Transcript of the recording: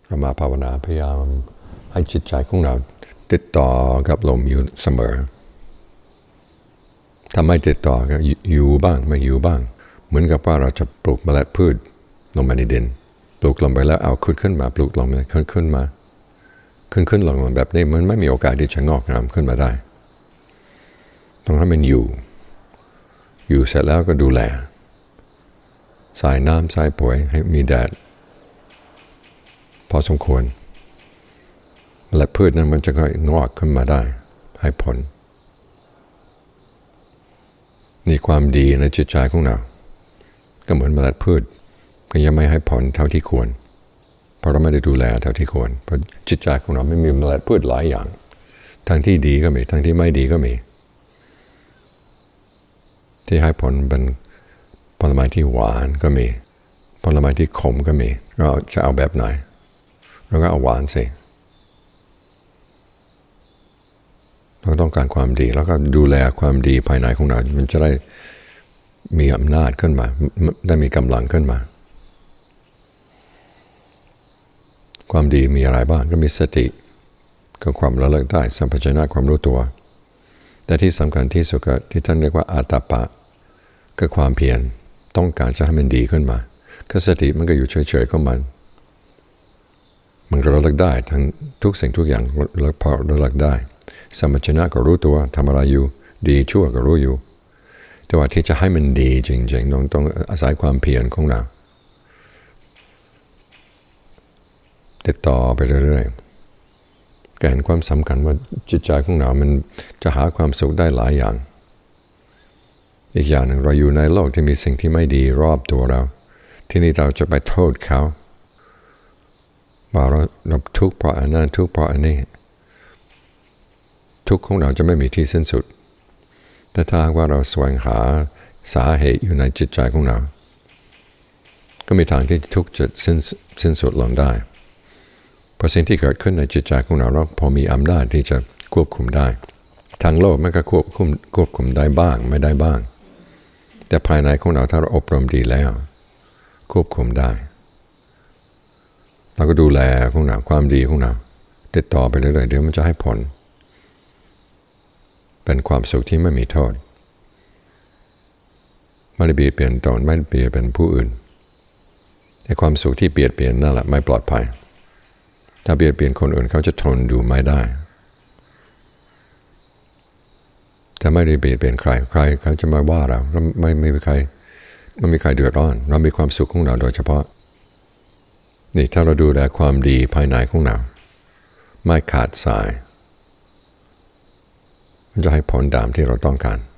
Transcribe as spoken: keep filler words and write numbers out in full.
เรามาภาวนาพยายามให้จิตใจของเราติดต่อกับลมอยู่เสมอถ้าไม่ติดต่อก็อยู่บ้างไม่อยู่บ้างเหมือนกับว่าเราจะปลูกเมล็ดพืชลงไปในดินปลูกลงไปแล้วเอาขึ้นขึ้นมาปลูกลงไปขึ้นขึ้นมาขึ้นขึ้นลงมาแบบนี้มันไม่มีโอกาสที่จะงอกงามขึ้นมาได้ต้องให้มันอยู่อยู่เสร็จแล้วก็ดูแลใส่น้ำใส่ปุ๋ยให้มีแดดพอสมควรเมล็ดพืชนั้นมันจะค่อยงอกขึ้นมาได้ให้ผลนี่ความดีในจิตใจของเราก็เหมือนเมล็ดพืชก็ยังไม่ให้ผลเท่าที่ควรเพราะเราไม่ได้ดูแลเท่าที่ควรเพราะจิตใจของเราไม่มีเมล็ดพืชหลายอย่างทั้งที่ดีก็มีทั้งที่ไม่ดีก็มีที่ให้ผลเป็นผลไม้ที่หวานก็มีผลไม้ที่ขมก็มีเราจะเอาแบบไหนเราก็เอาหวานสิเราต้องการความดีแล้วก็ดูแลความดีภายในของเรามันจะได้มีอำนาจขึ้นมาได้มีกำลังขึ้นมาความดีมีอะไรบ้างก็มีสติก็ความระลึกได้สัมปชัญญะความรู้ตัวแต่ที่สำคัญที่สุดก็ที่ท่านเรียกว่าอาตปะก็ความเพียรต้องการจะให้มันดีขึ้นมาก็สติมันก็อยู่เฉยๆของมันมันก็ระลึกได้ทั้งทุกสิ่งทุกอย่างแล้วพอระลึกได้สัมปชัญญะก็รู้ตัวทำอะไรอยู่ดีชั่วก็รู้อยู่แต่ว่าที่จะให้มันดีจริงๆต้องต้องอาศัยความเพียรของเราติดต่อไปเรื่อยๆก็เห็นความสำคัญว่าจิตใจของเรามันจะหาความสุขได้หลายอย่างอีกอย่างหนึ่งเราอยู่ในโลกที่มีสิ่งที่ไม่ดีรอบตัวเราที่นี่เราจะไปโทษเขาว่าเราเราทุกข์เพราะอันนั้นทุกข์เพราะอันนี้ทุกข์ของเราจะไม่มีที่สิ้นสุดแต่ถ้าว่าเราแสวงหาสาเหตุอยู่ในจิตใจของเราก็มีทางที่ทุกข์จะสิ้นสิ้นสุดลงได้เพราะสิ่งที่เกิดขึ้นในจิตใจของเราเราพอมีอำนาจที่จะควบคุมได้ทางโลกมันก็ควบคุมควบคุมได้บ้างไม่ได้บ้างแต่ภายในของเราถ้าเราอบรมดีแล้วควบคุมได้เราก็ดูแลของเราความดีของเราติดต่อไปเรื่อยๆเดี๋ยวมันจะให้ผลเป็นความสุขที่ไม่มีโทษไม่ได้เบียดเบียนตนไม่ได้เบียดเบียนผู้อื่นแต่ความสุขที่เบียดเบียนนั่นแหละไม่ปลอดภัยถ้าเบียดเบียนคนอื่นเขาจะทนดูไม่ได้แต่ไม่ได้เบียดเบียนใครใครเขาจะมาว่าเราก็ไม่ไม่มีใครไม่มีใครเดือดร้อนเรามีความสุขของเราโดยเฉพาะนี่ถ้าเราดูแลความดีภายในของเราไม่ขาดสายมันจะให้ผลตามที่เราต้องการ